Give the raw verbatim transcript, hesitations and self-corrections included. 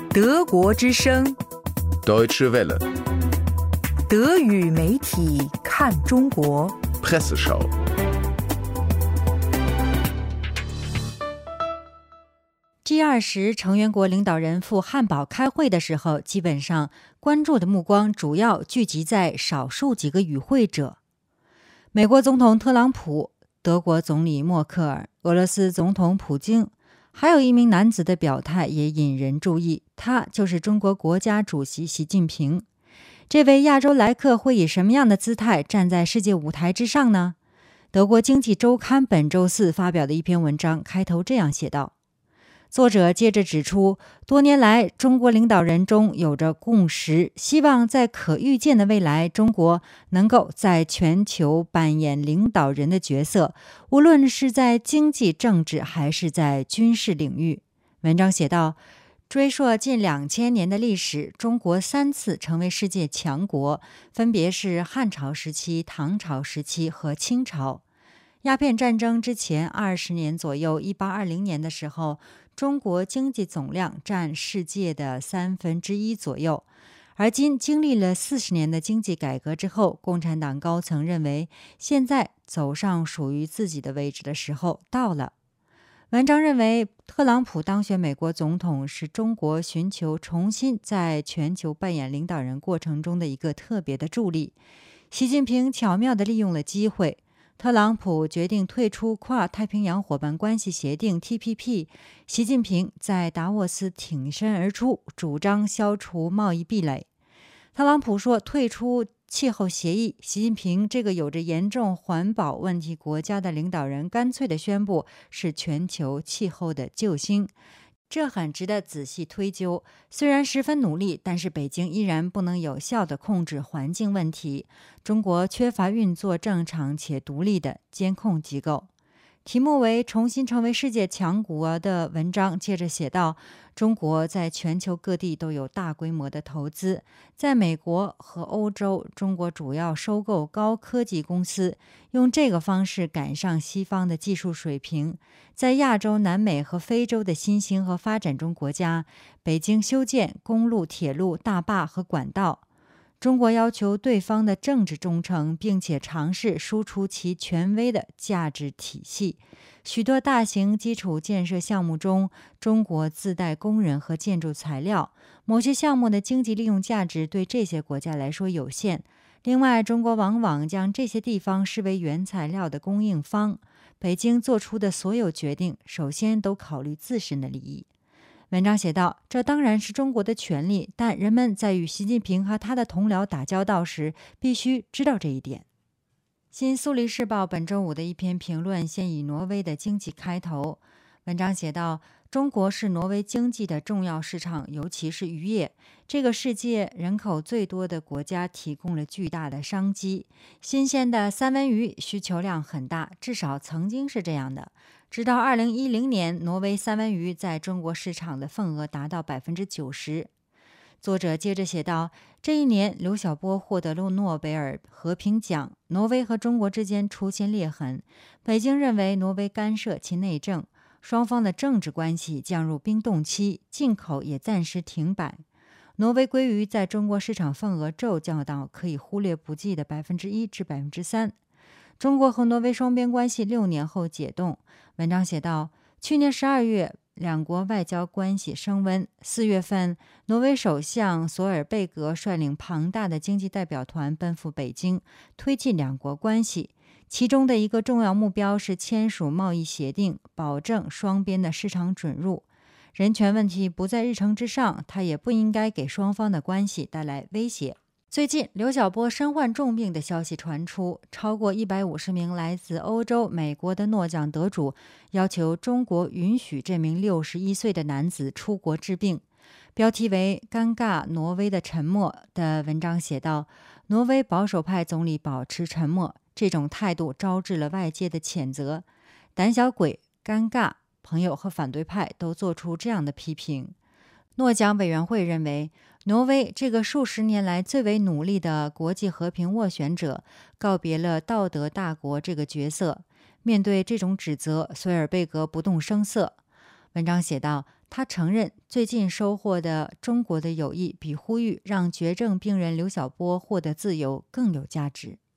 德国之声 Deutsche Welle 德语媒体看中国 Presseschau G 二十 成员国领导人赴汉堡开会的时候，基本上关注的目光主要聚集在少数几个与会者。美国总统特朗普、德国总理默克尔、俄罗斯总统普京，还有一名男子的表态也引人注意，他就是中国国家主席习近平。这位亚洲来客会以什么样的姿态站在世界舞台之上呢？德国经济周刊本周四发表的一篇文章开头这样写道。作者接着指出，多年来中国领导人中有着共识，希望在可预见的未来，中国能够在全球扮演领导人的角色，无论是在经济、政治还是在军事领域。文章写道，追溯近两千年的历史，中国三次成为世界强国，分别是汉朝时期、唐朝时期和清朝。鸦片战争之前二十年左右，一八二零年的时候，中国经济总量占世界的三分之一左右。而今经历了四十年的经济改革之后，共产党高层认为，现在走上属于自己的位置的时候到了。文章认为，特朗普当选美国总统是中国寻求重新在全球扮演领导人过程中的一个特别的助力。习近平巧妙地利用了机会。特朗普决定退出跨太平洋伙伴关系协定 T P P， 习近平在达沃斯挺身而出，主张消除贸易壁垒。特朗普说退出气候协议，习近平这个有着严重环保问题国家的领导人干脆地宣布是全球气候的救星。这很值得仔细推究，虽然十分努力，但是北京依然不能有效地控制环境问题。中国缺乏运作正常且独立的监控机构。题目为重新成为世界强国的文章接着写道，中国在全球各地都有大规模的投资，在美国和欧洲，中国主要收购高科技公司，用这个方式赶上西方的技术水平。在亚洲、南美和非洲的新兴和发展中国家，北京修建公路、铁路、大坝和管道。中国要求对方的政治忠诚，并且尝试输出其权威的价值体系。许多大型基础建设项目中，中国自带工人和建筑材料，某些项目的经济利用价值对这些国家来说有限。另外，中国往往将这些地方视为原材料的供应方。北京做出的所有决定，首先都考虑自身的利益。文章写道，这当然是中国的权利，但人们在与习近平和他的同僚打交道时，必须知道这一点。新苏黎世报本周五的一篇评论先以挪威的经济开头。文章写道，中国是挪威经济的重要市场，尤其是渔业。这个世界人口最多的国家提供了巨大的商机。新鲜的三文鱼需求量很大，至少曾经是这样的。直到二零一零年，挪威三文鱼在中国市场的份额达到 百分之九十。 作者接着写道，这一年刘晓波获得了诺贝尔和平奖，挪威和中国之间出现裂痕。北京认为挪威干涉其内政，双方的政治关系降入冰冻期，进口也暂时停摆。挪威鲑鱼在中国市场份额骤降到可以忽略不计的 百分之一 至 百分之三。中国和挪威双边关系六年后解冻。文章写道，去年十二月，两国外交关系升温。四月份，挪威首相索尔贝格率领庞大的经济代表团奔赴北京，推进两国关系。其中的一个重要目标是签署贸易协定，保证双边的市场准入。人权问题不在日程之上，它也不应该给双方的关系带来威胁。最近，刘晓波身患重病的消息传出，超过一百五十名来自欧洲、美国的诺奖得主要求中国允许这名六十一岁的男子出国治病。标题为《尴尬挪威的沉默》的文章写道，挪威保守派总理保持沉默，这种态度招致了外界的谴责。胆小鬼、尴尬，朋友和反对派都做出这样的批评。诺奖委员会认为，挪威这个数十年来最为努力的国际和平斡旋者，告别了道德大国这个角色。面对这种指责，索尔贝格不动声色。文章写道， 他承认最近收获的中国的友谊比呼吁让绝症病人刘晓波获得自由更有价值。